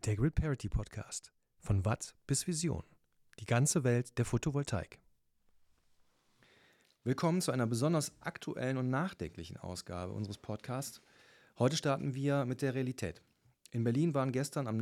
Der Grid Parity Podcast. Von Watt bis Vision. Die ganze Welt der Photovoltaik. Willkommen zu einer besonders aktuellen und nachdenklichen Ausgabe unseres Podcasts. Heute starten wir mit der Realität. In Berlin waren gestern am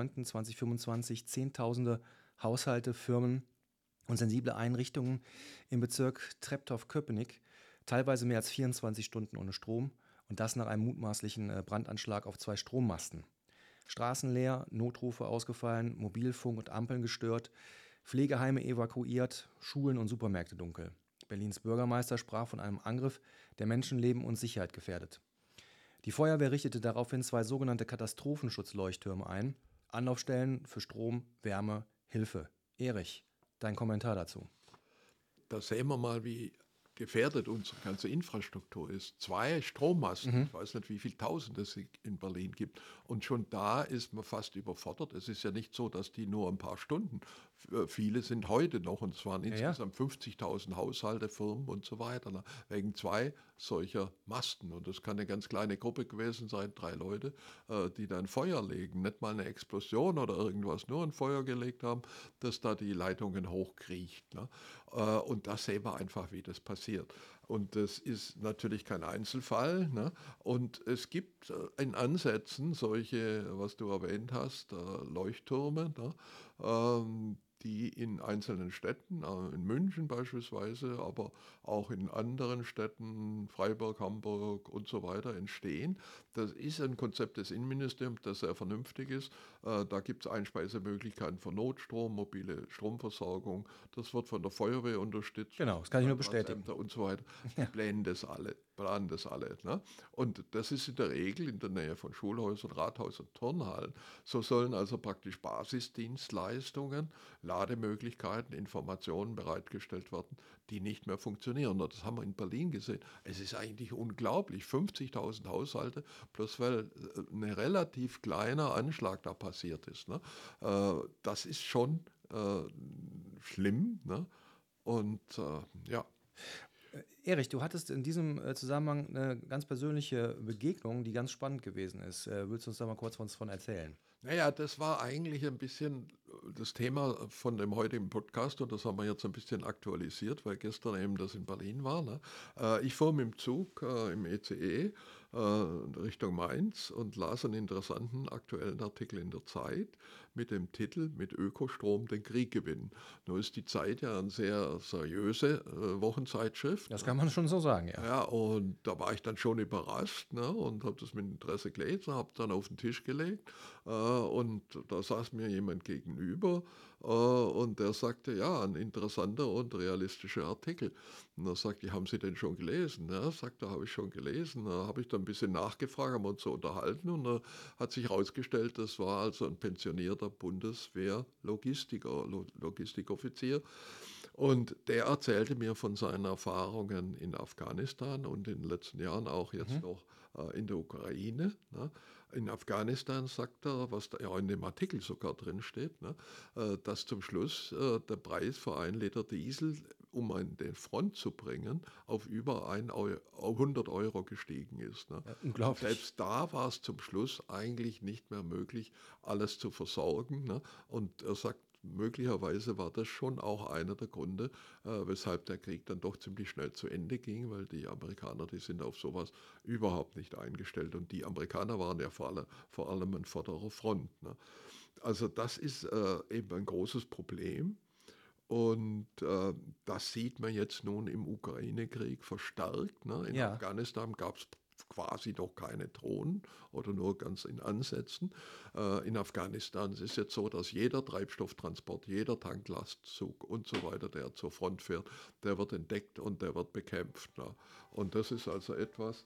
9.9.2025 Zehntausende Haushalte, Firmen und sensible Einrichtungen im Bezirk Treptow-Köpenick teilweise mehr als 24 Stunden ohne Strom und das nach einem mutmaßlichen Brandanschlag auf 2 Strommasten. Straßen leer, Notrufe ausgefallen, Mobilfunk und Ampeln gestört, Pflegeheime evakuiert, Schulen und Supermärkte dunkel. Berlins Bürgermeister sprach von einem Angriff, der Menschenleben und Sicherheit gefährdet. Die Feuerwehr richtete daraufhin 2 sogenannte Katastrophenschutzleuchttürme ein. Anlaufstellen für Strom, Wärme, Hilfe. Erich, dein Kommentar dazu. Da sehen wir mal, wie gefährdet unsere ganze Infrastruktur ist. 2 Strommasten, ich weiß nicht, wie viele Tausend es in Berlin gibt. Und schon da ist man fast überfordert. Es ist ja nicht so, dass die nur ein paar Stunden, viele sind heute noch, und es waren insgesamt 50.000 Haushalte, Firmen und so weiter, wegen 2 solcher Masten. Und das kann eine ganz kleine Gruppe gewesen sein, 3 Leute, die dann Feuer legen. Nicht mal eine Explosion oder irgendwas, nur ein Feuer gelegt haben, dass da die Leitungen hochkriecht. Und da sehen wir einfach, wie das passiert. Und das ist natürlich kein Einzelfall. Ne? Und es gibt in Ansätzen solche, was du erwähnt hast, Leuchttürme, ne? Die in einzelnen Städten, in München beispielsweise, aber auch in anderen Städten, Freiburg, Hamburg und so weiter, entstehen. Das ist ein Konzept des Innenministeriums, das sehr vernünftig ist. Da gibt es Einspeisemöglichkeiten für Notstrom, mobile Stromversorgung. Das wird von der Feuerwehr unterstützt. Genau, das kann ich nur bestätigen. Und so weiter. Die planen das alle. Ne? Und das ist in der Regel in der Nähe von Schulhäusern, Rathäusern, Turnhallen. So sollen also praktisch Basisdienstleistungen, Lademöglichkeiten, Informationen bereitgestellt werden, die nicht mehr funktionieren. Und das haben wir in Berlin gesehen. Es ist eigentlich unglaublich. 50.000 Haushalte, bloß weil ein relativ kleiner Anschlag da passiert ist. Ne? Das ist schon schlimm. Ne? Und ja. Erich, du hattest in diesem Zusammenhang eine ganz persönliche Begegnung, die ganz spannend gewesen ist. Willst du uns da mal kurz von erzählen? Naja, das war eigentlich ein bisschen das Thema von dem heutigen Podcast und das haben wir jetzt ein bisschen aktualisiert, weil gestern eben das in Berlin war. Ne? Ich fuhr mit dem Zug im ECE Richtung Mainz und las einen interessanten aktuellen Artikel in der Zeit mit dem Titel "Mit Ökostrom den Krieg gewinnen". Nur ist die Zeit ja eine sehr seriöse Wochenzeitschrift. Das kann man schon so sagen, ja. Ja, und da war ich dann schon überrascht, ne, und habe das mit Interesse gelesen, habe dann auf den Tisch gelegt und da saß mir jemand gegenüber und der sagte, ja, ein interessanter und realistischer Artikel. Und da sagte ich, haben Sie den schon gelesen? Ja, sagte, habe ich schon gelesen. Da habe ich dann ein bisschen nachgefragt, haben uns so unterhalten und da hat sich herausgestellt, das war also ein pensionierter Bundeswehr-Logistikoffizier. Und der erzählte mir von seinen Erfahrungen in Afghanistan und in den letzten Jahren auch jetzt noch in der Ukraine. Ne? In Afghanistan sagt er, was da ja in dem Artikel sogar drin steht, ne? Dass zum Schluss der Preis für 1 Liter Diesel, um an den Front zu bringen, auf über 100 Euro gestiegen ist. Ne? Ja, unglaublich. Selbst da war es zum Schluss eigentlich nicht mehr möglich, alles zu versorgen. Ne? Und er sagt, möglicherweise war das schon auch einer der Gründe, weshalb der Krieg dann doch ziemlich schnell zu Ende ging, weil die Amerikaner, die sind auf sowas überhaupt nicht eingestellt. Und die Amerikaner waren ja vor allem an vorderer Front. Ne? Also das ist eben ein großes Problem. Und das sieht man jetzt nun im Ukraine-Krieg verstärkt. Ne? In Afghanistan gab es quasi noch keine Drohnen oder nur ganz in Ansätzen. In Afghanistan ist es jetzt so, dass jeder Treibstofftransport, jeder Tanklastzug und so weiter, der zur Front fährt, der wird entdeckt und der wird bekämpft. Ne? Und das ist also etwas,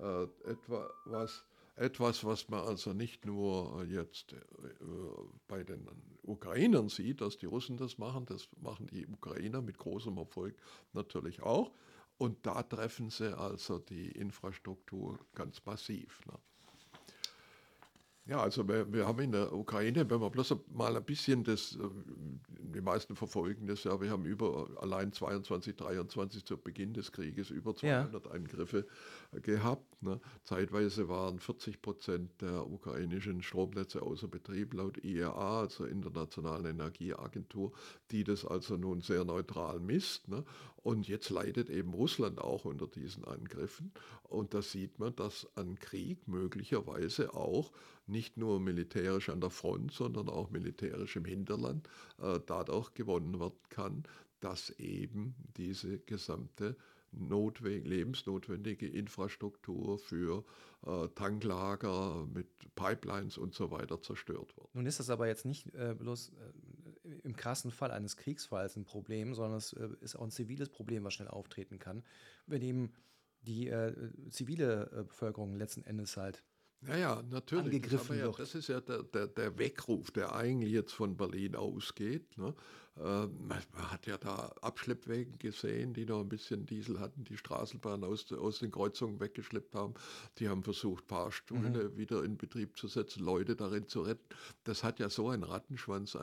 was man also nicht nur jetzt bei den Ukrainern sieht, dass die Russen das machen die Ukrainer mit großem Erfolg natürlich auch. Und da treffen sie also die Infrastruktur ganz massiv. Ne? Ja, also wir haben in der Ukraine, wenn wir bloß mal ein bisschen die meisten verfolgen das ja, wir haben allein 22, 23 zu Beginn des Krieges über Ja, 200 Angriffe gehabt. Ne? Zeitweise waren 40% der ukrainischen Stromnetze außer Betrieb laut IEA, also Internationalen Energieagentur, die das also nun sehr neutral misst. Ne? Und jetzt leidet eben Russland auch unter diesen Angriffen. Und da sieht man, dass ein Krieg möglicherweise auch nicht nur militärisch an der Front, sondern auch militärisch im Hinterland dadurch gewonnen werden kann, dass eben diese gesamte lebensnotwendige Infrastruktur für Tanklager mit Pipelines und so weiter zerstört wird. nun ist das aber jetzt nicht bloß im krassen Fall eines Kriegsfalls ein Problem, sondern es ist auch ein ziviles Problem, was schnell auftreten kann, wenn eben die zivile Bevölkerung letzten Endes halt Ja, natürlich. angegriffen wird. Das ist ja der Weckruf, der eigentlich jetzt von Berlin ausgeht. Ne? Man hat ja da Abschleppwegen gesehen, die noch ein bisschen Diesel hatten, die Straßenbahn aus den Kreuzungen weggeschleppt haben. Die haben versucht, Mhm. Fahrstühle wieder in Betrieb zu setzen, Leute darin zu retten. Das hat ja so einen Rattenschwanz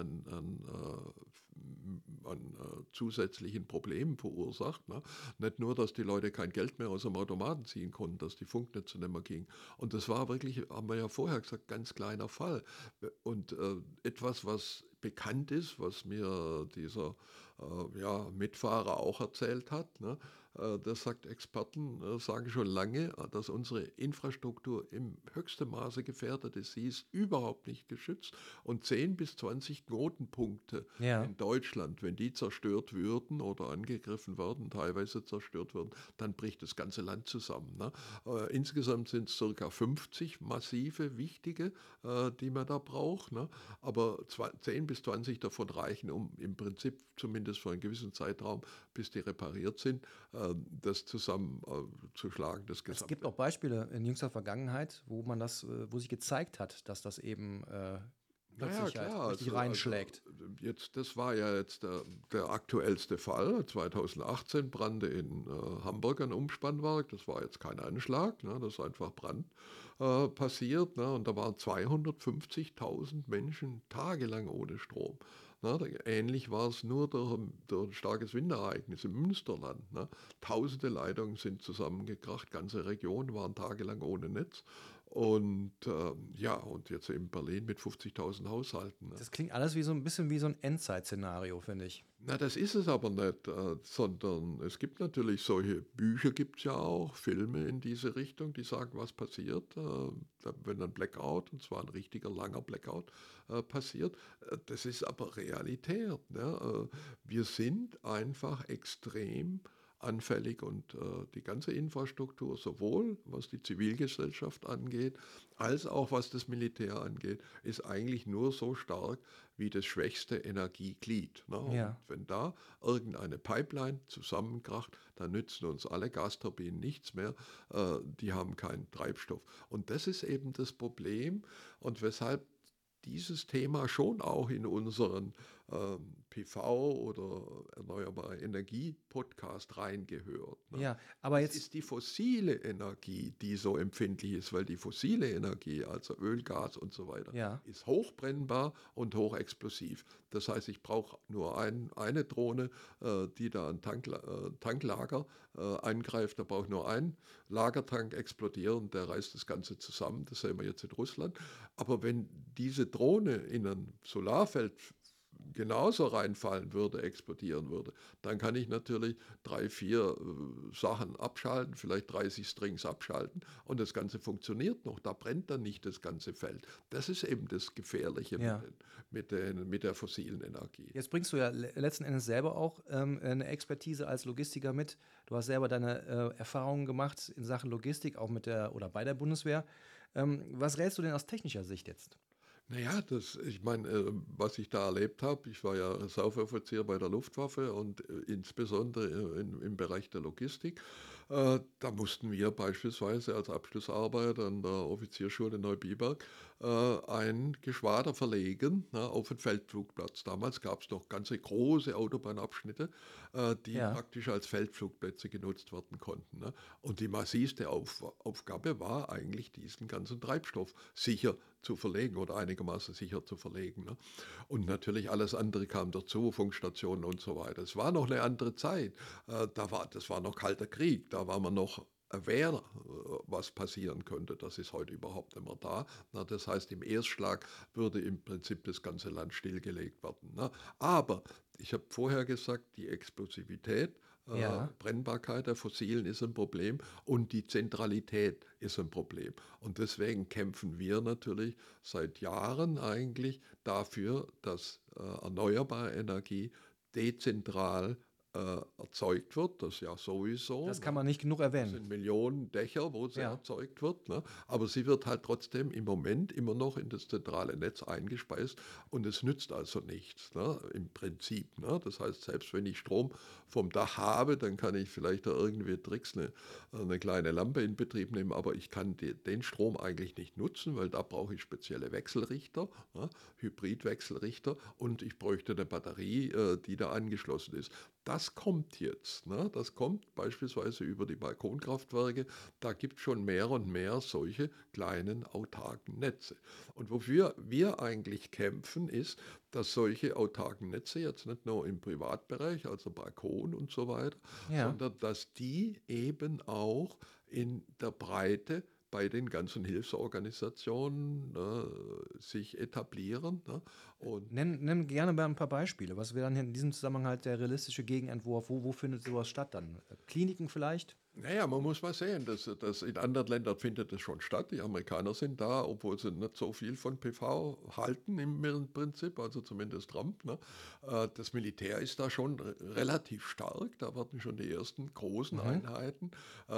an zusätzlichen Problemen verursacht. Ne? Nicht nur, dass die Leute kein Geld mehr aus dem Automaten ziehen konnten, dass die Funknetze nicht mehr gingen. Und das war wirklich, haben wir ja vorher gesagt, ganz kleiner Fall. Und etwas, was bekannt ist, was mir dieser Mitfahrer auch erzählt hat, ne? Das sagt Experten, sagen schon lange, dass unsere Infrastruktur im höchsten Maße gefährdet ist. Sie ist überhaupt nicht geschützt. Und 10 bis 20 Knotenpunkte Ja. in Deutschland, wenn die zerstört würden oder angegriffen werden, teilweise zerstört würden, dann bricht das ganze Land zusammen. Ne? Insgesamt sind es ca. 50 massive, wichtige, die man da braucht. Ne? Aber 10 bis 20 davon reichen, um im Prinzip zumindest für einen gewissen Zeitraum, bis die repariert sind, das zusammenzuschlagen, das Es gibt Gesamte. auch Beispiele in jüngster Vergangenheit, wo man wo sich gezeigt hat, dass das eben Naja, plötzlich halt klar, richtig also reinschlägt. jetzt, das war ja jetzt der aktuellste Fall. 2018 brannte in Hamburg ein Umspannwerk. Das war jetzt kein Anschlag, ne, das ist einfach Brand passiert. Ne, und da waren 250.000 Menschen tagelang ohne Strom. Ne, ähnlich war es nur durch ein starkes Winterereignis im Münsterland. Ne. Tausende Leitungen sind zusammengekracht, ganze Regionen waren tagelang ohne Netz. Und ja, und jetzt in Berlin mit 50.000 Haushalten. Ne? Das klingt alles wie so ein bisschen wie so ein Endzeit-Szenario, finde ich. Na, das ist es aber nicht, sondern es gibt natürlich solche Bücher, gibt es ja auch, Filme in diese Richtung, die sagen, was passiert, wenn ein Blackout, und zwar ein richtiger langer Blackout, passiert. Das ist aber Realität. Ne? Wir sind einfach extrem anfällig und die ganze Infrastruktur, sowohl was die Zivilgesellschaft angeht, als auch was das Militär angeht, ist eigentlich nur so stark wie das schwächste Energieglied. Ne? Und Ja. wenn da irgendeine Pipeline zusammenkracht, dann nützen uns alle Gasturbinen nichts mehr. Die haben keinen Treibstoff. Und das ist eben das Problem und weshalb dieses Thema schon auch in unseren PV oder erneuerbare Energie Podcast reingehört. Ne? Ja, aber Es jetzt, ist die fossile Energie, die so empfindlich ist, weil die fossile Energie, also Öl, Gas und so weiter, ja, ist hochbrennbar und hochexplosiv. Das heißt, ich brauche nur eine Drohne, die da ein Tanklager angreift. Da brauche ich nur einen Lagertank explodieren, der reißt das Ganze zusammen. Das sehen wir jetzt in Russland. Aber wenn diese Drohne in ein Solarfeld genauso reinfallen würde, explodieren würde, dann kann ich natürlich 3, 4 Sachen abschalten, vielleicht 30 Strings abschalten und das Ganze funktioniert noch. Da brennt dann nicht das ganze Feld. Das ist eben das Gefährliche ja. mit der fossilen Energie. Jetzt bringst du ja letzten Endes selber auch eine Expertise als Logistiker mit. Du hast selber deine Erfahrungen gemacht in Sachen Logistik, auch mit der oder bei der Bundeswehr. Was rätst du denn aus technischer Sicht jetzt? Naja, ich meine, was ich da erlebt habe, ich war ja Saufoffizier bei der Luftwaffe und insbesondere im Bereich der Logistik, da mussten wir beispielsweise als Abschlussarbeit an der Offiziersschule Neubiberg ein Geschwader verlegen, auf einen Feldflugplatz. Damals gab es noch ganze große Autobahnabschnitte, die Ja, praktisch als Feldflugplätze genutzt werden konnten. Ne? Und die massivste Aufgabe war eigentlich, diesen ganzen Treibstoff sicher zu verlegen oder einigermaßen sicher zu verlegen. Ne? Und natürlich alles andere kam dazu, Funkstationen und so weiter. Es war noch eine andere Zeit. Das war noch Kalter Krieg, da war man noch aware, was passieren könnte. Das ist heute überhaupt nicht mehr da. Na, das heißt, im Erstschlag würde im Prinzip das ganze Land stillgelegt werden. Ne? Aber ich habe vorher gesagt, die Explosivität, Ja. Brennbarkeit der Fossilen ist ein Problem und die Zentralität ist ein Problem. Und deswegen kämpfen wir natürlich seit Jahren eigentlich dafür, dass erneuerbare Energie dezentral erzeugt wird, das ja sowieso. Das kann Ne? man nicht genug Das erwähnen. sind Millionen Dächer, wo sie Ja. erzeugt wird. Ne? Aber sie wird halt trotzdem im Moment immer noch in das zentrale Netz eingespeist und es nützt also nichts, ne? Im Prinzip. Ne? Das heißt, selbst wenn ich Strom vom Dach habe, dann kann ich vielleicht da irgendwie Tricks eine kleine Lampe in Betrieb nehmen, aber ich kann den Strom eigentlich nicht nutzen, weil da brauche ich spezielle Wechselrichter, ne? Hybridwechselrichter und ich bräuchte eine Batterie, die da angeschlossen ist. Das kommt jetzt. Ne? Das kommt beispielsweise über die Balkonkraftwerke. Da gibt es schon mehr und mehr solche kleinen autarken Netze. Und wofür wir eigentlich kämpfen, ist, dass solche autarken Netze jetzt nicht nur im Privatbereich, also Balkon und so weiter, Ja. sondern dass die eben auch in der Breite bei den ganzen Hilfsorganisationen sich etablieren. Ne? Und Nenn gerne mal ein paar Beispiele. Was wäre dann in diesem Zusammenhang halt der realistische Gegenentwurf? Wo findet sowas statt dann? Kliniken vielleicht? naja, man muss mal sehen, dass in anderen Ländern findet es schon statt. Die Amerikaner sind da, obwohl sie nicht so viel von PV halten im Prinzip, also zumindest Trump. Ne? Das Militär ist da schon relativ stark. Da werden schon die ersten großen Mhm. Einheiten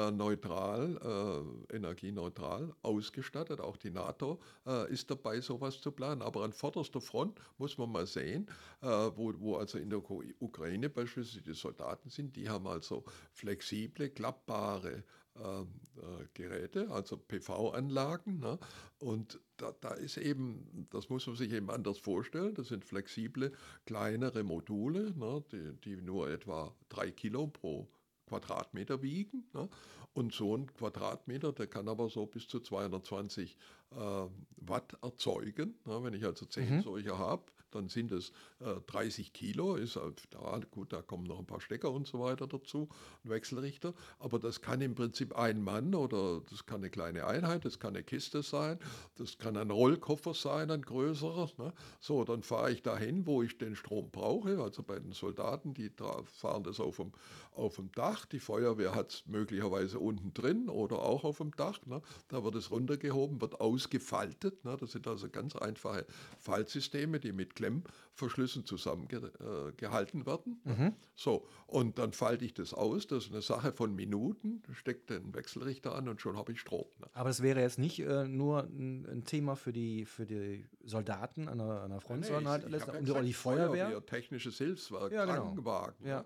energieneutral ausgestattet. Auch die NATO ist dabei, sowas zu planen. Aber an vorderster Front muss man mal sehen, wo also in der Ukraine beispielsweise die Soldaten sind, die haben also flexible, klappbare Geräte, also PV-Anlagen. Ne? Und da ist eben, das muss man sich eben anders vorstellen, das sind flexible, kleinere Module, ne? Die nur etwa 3 Kilo pro Quadratmeter wiegen. Ne? Und so ein Quadratmeter, der kann aber so bis zu 220 Watt erzeugen. Ne? Wenn ich also 10 Mhm. solche habe, dann sind es 30 Kilo, ist da, gut, da kommen noch ein paar Stecker und so weiter dazu, ein Wechselrichter, aber das kann im Prinzip ein Mann oder das kann eine kleine Einheit, das kann eine Kiste sein, das kann ein Rollkoffer sein, ein größerer. Ne? So, dann fahre ich dahin, wo ich den Strom brauche, also bei den Soldaten, die fahren das auf dem Dach, die Feuerwehr hat es möglicherweise unten drin oder auch auf dem Dach, ne? Da wird es runtergehoben, wird ausgefaltet, ne? Das sind also ganz einfache Faltsysteme, die mit Klemmverschlüssen zusammengehalten werden. Ne? Mhm. So, und dann falte ich das aus, das ist eine Sache von Minuten, stecke den Wechselrichter an und schon habe ich Strom. Ne? Aber es wäre jetzt nicht nur ein Thema für die Soldaten an der Front, Nee, sondern halt ich habe ja oder gesagt, die Feuerwehr. technisches Hilfswerk, Ja, genau. Krankenwagen, Ja. ne?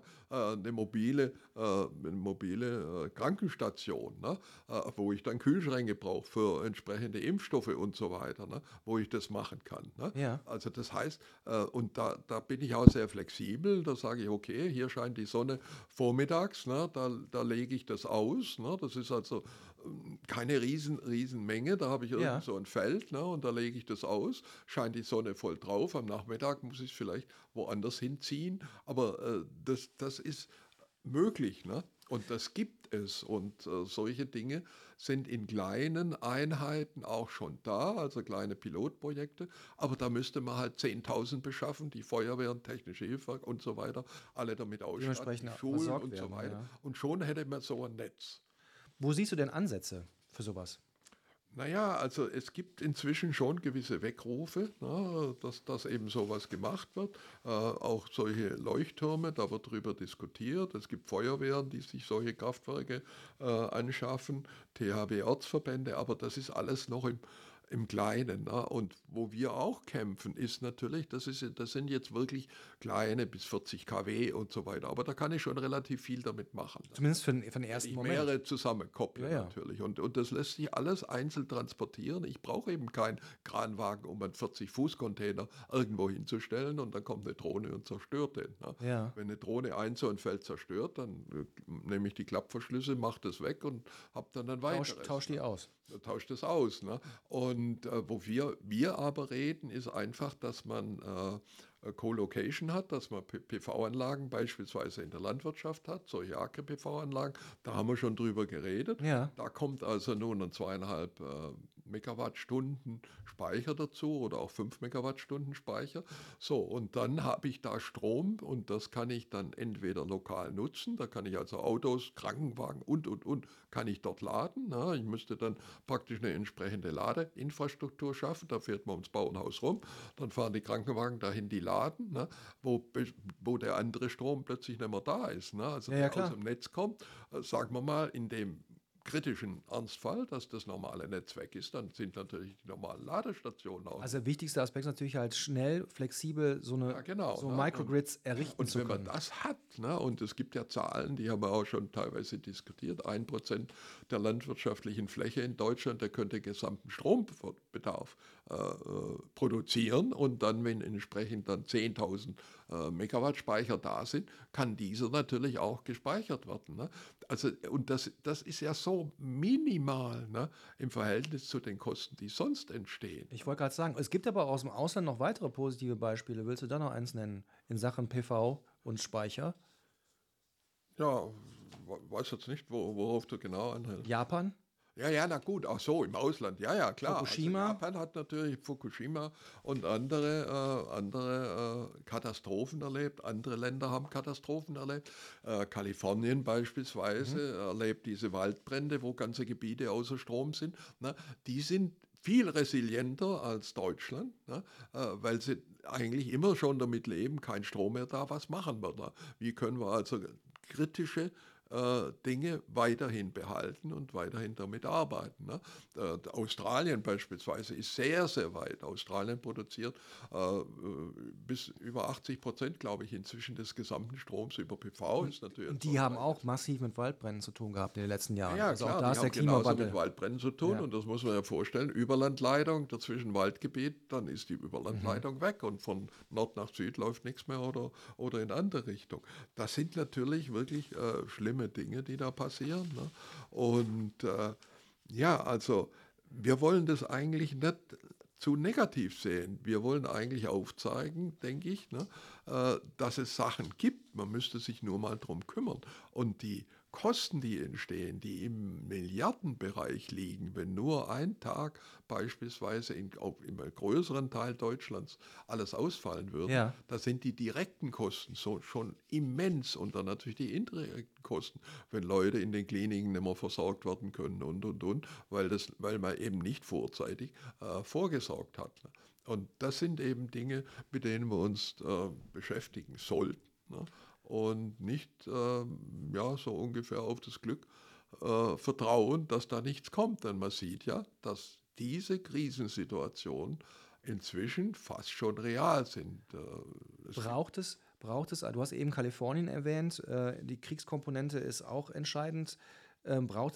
Eine mobile Krankenstation, ne? Wo ich dann Kühlschränke brauche für entsprechende Impfstoffe und so weiter, ne? Wo ich das machen kann. Ne? Ja. Also das heißt, und da bin ich auch sehr flexibel, da sage ich, okay, hier scheint die Sonne vormittags, ne? Da lege ich das aus, ne? Das ist also keine riesen Menge, da habe ich irgend Ja. so ein Feld, ne, und da lege ich das aus, scheint die Sonne voll drauf, am Nachmittag muss ich es vielleicht woanders hinziehen, aber das ist möglich, ne? Und das gibt es und solche Dinge sind in kleinen Einheiten auch schon da, also kleine Pilotprojekte, aber da müsste man halt 10.000 beschaffen, die Feuerwehren, technische Hilfe und so weiter, alle damit ausstatten, die Dementsprechend Schulen versorgt und so werden, weiter ja. und schon hätte man so ein Netz. Wo siehst du denn Ansätze für sowas? Naja, also es gibt inzwischen schon gewisse Weckrufe, ne, dass das eben sowas gemacht wird. Auch solche Leuchttürme, da wird darüber diskutiert. Es gibt Feuerwehren, die sich solche Kraftwerke anschaffen, THW-Ortsverbände, aber das ist alles noch im Kleinen. Ne? Und wo wir auch kämpfen, ist natürlich, das sind jetzt wirklich kleine bis 40 kW und so weiter. Aber da kann ich schon relativ viel damit machen. Ne? Zumindest für den Wenn ersten ich Moment. mehrere zusammenkopple Ja, ja. natürlich. Und das lässt sich alles einzeln transportieren. Ich brauche eben keinen Kranwagen, um einen 40-Fuß-Container irgendwo hinzustellen und dann kommt eine Drohne und zerstört den. Ne? Ja. Wenn eine Drohne so ein Feld zerstört, dann nehme ich die Klappverschlüsse, mache das weg und habe dann ein weiteres. Tausch die Ne? aus. Tauscht das aus. Ne? Und wo wir aber reden, ist einfach, dass man Co-Location hat, dass man PV-Anlagen beispielsweise in der Landwirtschaft hat, solche Agri-PV-Anlagen. Da haben wir schon drüber geredet. Ja. Da kommt also nun ein 2,5 Megawattstunden Speicher dazu oder auch 5 Megawattstunden Speicher. So, und dann habe ich da Strom und das kann ich dann entweder lokal nutzen, da kann ich also Autos, Krankenwagen und, kann ich dort laden. Na, ich müsste dann praktisch eine entsprechende Ladeinfrastruktur schaffen, da fährt man ums Bauernhaus rum, dann fahren die Krankenwagen dahin, die laden, ne, wo der andere Strom plötzlich nicht mehr da ist. Ne, also Ja, der klar. aus dem Netz kommt, sagen wir mal, in dem kritischen Ernstfall, dass das normale Netz weg ist, dann sind natürlich die normalen Ladestationen auch. Also der wichtigste Aspekt ist natürlich halt schnell, flexibel so Ja, genau. Ne? Microgrids errichten Und zu wenn man können. das hat, ne? Und es gibt ja Zahlen, die haben wir auch schon teilweise diskutiert, 1% der landwirtschaftlichen Fläche in Deutschland, der könnte gesamten Strombedarf produzieren und dann, wenn entsprechend dann 10.000 Megawatt Speicher da sind, kann dieser natürlich auch gespeichert werden. Ne? Also, und das ist ja so minimal, ne, im Verhältnis zu den Kosten, die sonst entstehen. Ich wollte gerade sagen, es gibt aber aus dem Ausland noch weitere positive Beispiele. Willst du da noch eins nennen in Sachen PV und Speicher? Ja, weiß jetzt nicht, worauf du genau anhältst. Japan, Ja, na gut, ach so, im Ausland, ja, klar. Fukushima. Also Japan hat natürlich Fukushima und andere Katastrophen erlebt. Andere Länder haben Katastrophen erlebt. Kalifornien beispielsweise erlebt diese Waldbrände, wo ganze Gebiete außer Strom sind. Ne? Die sind viel resilienter als Deutschland, ne? Weil sie eigentlich immer schon damit leben, kein Strom mehr da, was machen wir da? Wie können wir also kritische Dinge weiterhin behalten und weiterhin damit arbeiten. Ne? Australien beispielsweise ist sehr, sehr weit. Australien produziert bis über 80%, glaube ich, inzwischen des gesamten Stroms über PV. Ist natürlich Und die haben auch massiv mit Waldbränden zu tun gehabt in den letzten Jahren. ja, Also auch klar, da die ist der haben genauso Klimawandel. mit Waldbränden zu tun Ja. und das muss man ja vorstellen, Überlandleitung dazwischen Waldgebiet, dann ist die Überlandleitung weg und von Nord nach Süd läuft nichts mehr oder in andere Richtung. Das sind natürlich wirklich schlimme Dinge, die da passieren. Ne? Und ja, also wir wollen das eigentlich nicht zu negativ sehen. Wir wollen eigentlich aufzeigen, denke ich, ne, dass es Sachen gibt. Man müsste sich nur mal drum kümmern. Und die Kosten, die entstehen, die im Milliardenbereich liegen, wenn nur ein Tag beispielsweise im größeren Teil Deutschlands alles ausfallen würde, Ja. da sind die direkten Kosten so schon immens und dann natürlich die indirekten Kosten, wenn Leute in den Kliniken nicht mehr versorgt werden können und, weil man eben nicht vorzeitig vorgesorgt hat. Ne? Und das sind eben Dinge, mit denen wir uns beschäftigen sollten. Ne? Und nicht ja, so ungefähr auf das Glück vertrauen, dass da nichts kommt. Denn man sieht ja, dass diese Krisensituationen inzwischen fast schon real sind. Braucht es, du hast eben Kalifornien erwähnt, die Kriegskomponente ist auch entscheidend. Braucht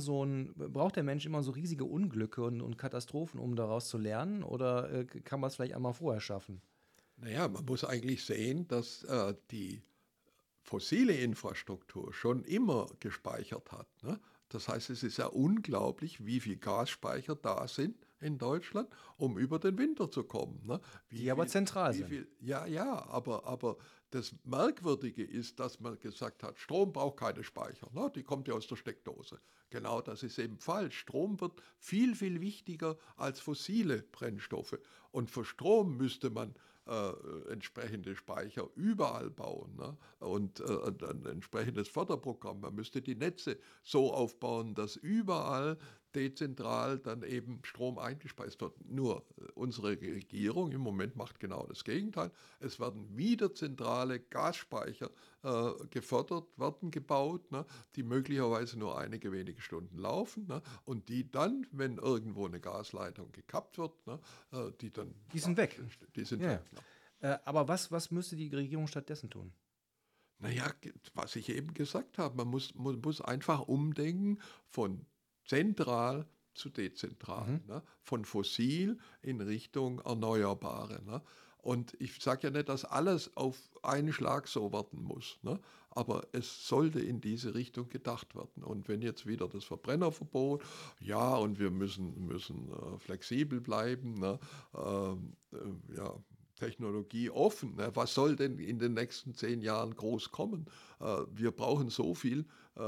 der Mensch immer so riesige Unglücke und Katastrophen, um daraus zu lernen? Oder kann man es vielleicht einmal vorher schaffen? Naja, man muss eigentlich sehen, dass die fossile Infrastruktur schon immer gespeichert hat. Ne? Das heißt, es ist ja unglaublich, wie viele Gasspeicher da sind in Deutschland, um über den Winter zu kommen. Ne? Die aber zentral sind. Ja, aber das Merkwürdige ist, dass man gesagt hat, Strom braucht keine Speicher. Ne? Die kommt ja aus der Steckdose. Genau, das ist eben falsch. Strom wird viel, viel wichtiger als fossile Brennstoffe. Und für Strom müsste man entsprechende Speicher überall bauen, ne? Und ein entsprechendes Förderprogramm. Man müsste die Netze so aufbauen, dass überall dezentral dann eben Strom eingespeist wird. Nur unsere Regierung im Moment macht genau das Gegenteil. Es werden wieder zentrale Gasspeicher gefördert, werden gebaut, ne, die möglicherweise nur einige wenige Stunden laufen, ne, und die dann, wenn irgendwo eine Gasleitung gekappt wird, ne, die sind weg. Die sind Ja. weg. Ne. Aber was müsste die Regierung stattdessen tun? Naja, was ich eben gesagt habe, man muss einfach umdenken von zentral zu dezentral, ne? Von fossil in Richtung Erneuerbare. Ne? Und ich sage ja nicht, dass alles auf einen Schlag so werden muss, ne? Aber es sollte in diese Richtung gedacht werden. Und wenn jetzt wieder das Verbrennerverbot, ja, und wir müssen flexibel bleiben, ne? Ja, Technologie offen. Ne? Was soll denn in den nächsten 10 Jahren groß kommen? Wir brauchen so viel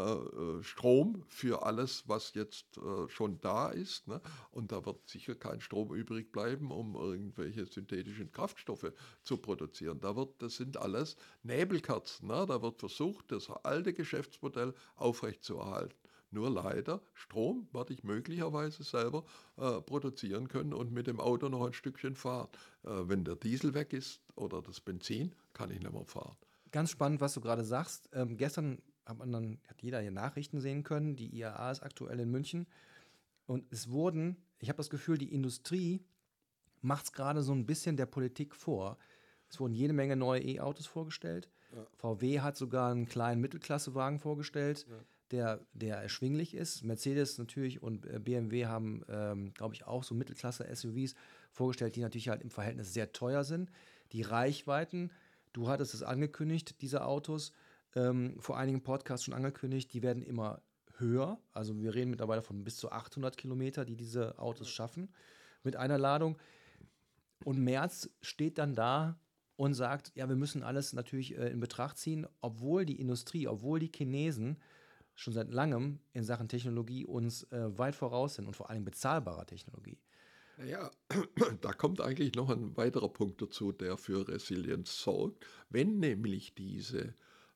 Strom für alles, was jetzt schon da ist. Ne? Und da wird sicher kein Strom übrig bleiben, um irgendwelche synthetischen Kraftstoffe zu produzieren. Das sind alles Nebelkerzen. Ne? Da wird versucht, das alte Geschäftsmodell aufrechtzuerhalten. Nur leider, Strom werde ich möglicherweise selber produzieren können und mit dem Auto noch ein Stückchen fahren. Wenn der Diesel weg ist oder das Benzin, kann ich nicht mehr fahren. Ganz spannend, was du gerade sagst. Gestern hat jeder hier Nachrichten sehen können. Die IAA ist aktuell in München. Und ich habe das Gefühl, die Industrie macht es gerade so ein bisschen der Politik vor. Es wurden jede Menge neue E-Autos vorgestellt. Ja. VW hat sogar einen kleinen Mittelklassewagen vorgestellt, der erschwinglich ist. Mercedes natürlich und BMW haben, glaube ich, auch so Mittelklasse-SUVs vorgestellt, die natürlich halt im Verhältnis sehr teuer sind. Die Reichweiten, du hattest es angekündigt, diese Autos, vor einigen Podcasts schon angekündigt, die werden immer höher. Also wir reden mittlerweile von bis zu 800 Kilometer, die diese Autos schaffen mit einer Ladung. Und Merz steht dann da und sagt, ja, wir müssen alles natürlich in Betracht ziehen, obwohl die Industrie, obwohl die Chinesen schon seit langem in Sachen Technologie uns weit voraus sind und vor allem bezahlbarer Technologie. Naja, da kommt eigentlich noch ein weiterer Punkt dazu, der für Resilienz sorgt. Wenn nämlich diese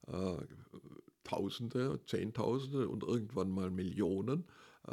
Tausende, Zehntausende und irgendwann mal Millionen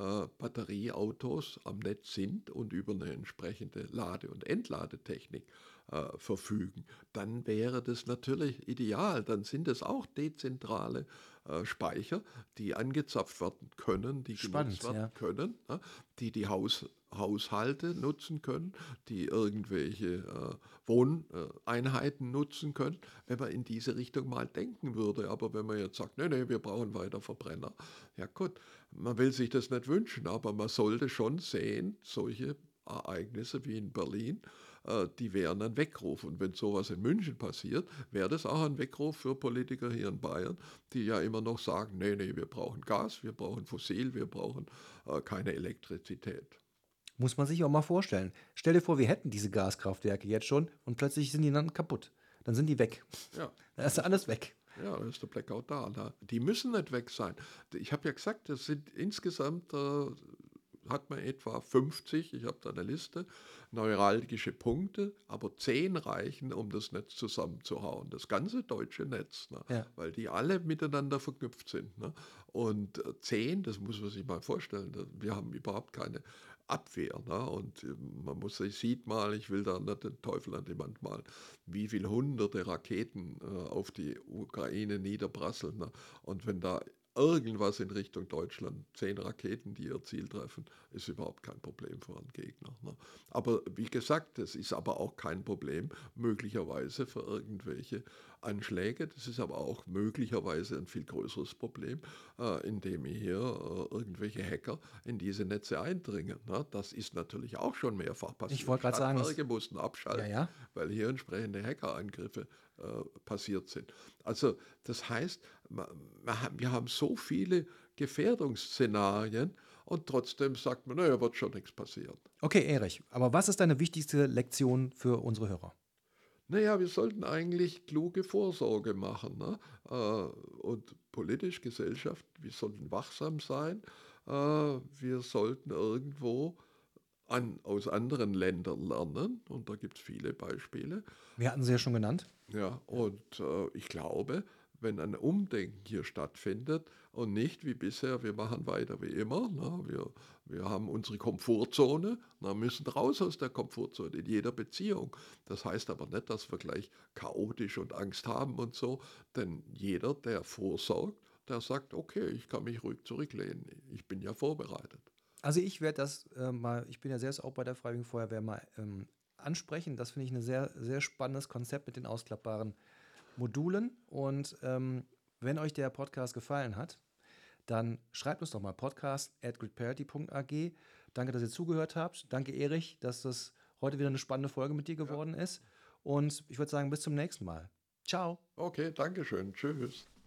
Batterieautos am Netz sind und über eine entsprechende Lade- und Entladetechnik verfügen, dann wäre das natürlich ideal. Dann sind es auch dezentrale Speicher, die angezapft werden können, die genutzt werden können, ne? Die Haushalte nutzen können, die irgendwelche Wohneinheiten nutzen können, wenn man in diese Richtung mal denken würde. Aber wenn man jetzt sagt, nee, wir brauchen weiter Verbrenner, ja gut, man will sich das nicht wünschen, aber man sollte schon sehen, solche Ereignisse wie in Berlin, die wären ein Weckruf. Und wenn sowas in München passiert, wäre das auch ein Weckruf für Politiker hier in Bayern, die ja immer noch sagen, nee, wir brauchen Gas, wir brauchen Fossil, wir brauchen keine Elektrizität. Muss man sich auch mal vorstellen. Stell dir vor, wir hätten diese Gaskraftwerke jetzt schon und plötzlich sind die dann kaputt. Dann sind die weg. Ja. Dann ist alles weg. Ja, dann ist der Blackout da. Ne? Die müssen nicht weg sein. Ich habe ja gesagt, das sind insgesamt, hat man etwa 50, ich habe da eine Liste, neuralgische Punkte, aber 10 reichen, um das Netz zusammenzuhauen. Das ganze deutsche Netz, ne? Ja. Weil die alle miteinander verknüpft sind. Ne? Und 10, das muss man sich mal vorstellen, wir haben überhaupt keine Abwehr. Ne? Und sieht mal, ich will da nicht den Teufel an die Wand malen, wie viele hunderte Raketen auf die Ukraine niederprasseln. Ne? Und wenn da irgendwas in Richtung Deutschland, 10 Raketen, die ihr Ziel treffen, ist überhaupt kein Problem für einen Gegner. Ne? Aber wie gesagt, es ist aber auch kein Problem möglicherweise für irgendwelche Anschläge. Das ist aber auch möglicherweise ein viel größeres Problem, indem hier irgendwelche Hacker in diese Netze eindringen. Ne? Das ist natürlich auch schon mehrfach passiert. Ich wollte gerade sagen, Stadtwerke mussten abschalten, weil hier entsprechende Hackerangriffe passiert sind. Also das heißt, wir haben so viele Gefährdungsszenarien und trotzdem sagt man, naja, wird schon nichts passieren. Okay, Erich, aber was ist deine wichtigste Lektion für unsere Hörer? Naja, wir sollten eigentlich kluge Vorsorge machen. Ne? Und politisch, Gesellschaft, wir sollten wachsam sein. Wir sollten irgendwo aus anderen Ländern lernen. Und da gibt es viele Beispiele. Wir hatten sie ja schon genannt. Ja, und ich glaube, wenn ein Umdenken hier stattfindet und nicht wie bisher, wir machen weiter wie immer, ne? Wir haben unsere Komfortzone, müssen raus aus der Komfortzone in jeder Beziehung. Das heißt aber nicht, dass wir gleich chaotisch und Angst haben und so, denn jeder, der vorsorgt, der sagt, okay, ich kann mich ruhig zurücklehnen, ich bin ja vorbereitet. Also ich werde das ich bin ja selbst auch bei der Freiwilligen Feuerwehr mal ansprechen. Das finde ich ein sehr, sehr spannendes Konzept mit den ausklappbaren Modulen. Und wenn euch der Podcast gefallen hat, dann schreibt uns doch mal podcast@gridparity.ag. Danke, dass ihr zugehört habt. Danke, Erich, dass das heute wieder eine spannende Folge mit dir geworden ist. Und ich würde sagen, bis zum nächsten Mal. Ciao. Okay, danke schön. Tschüss.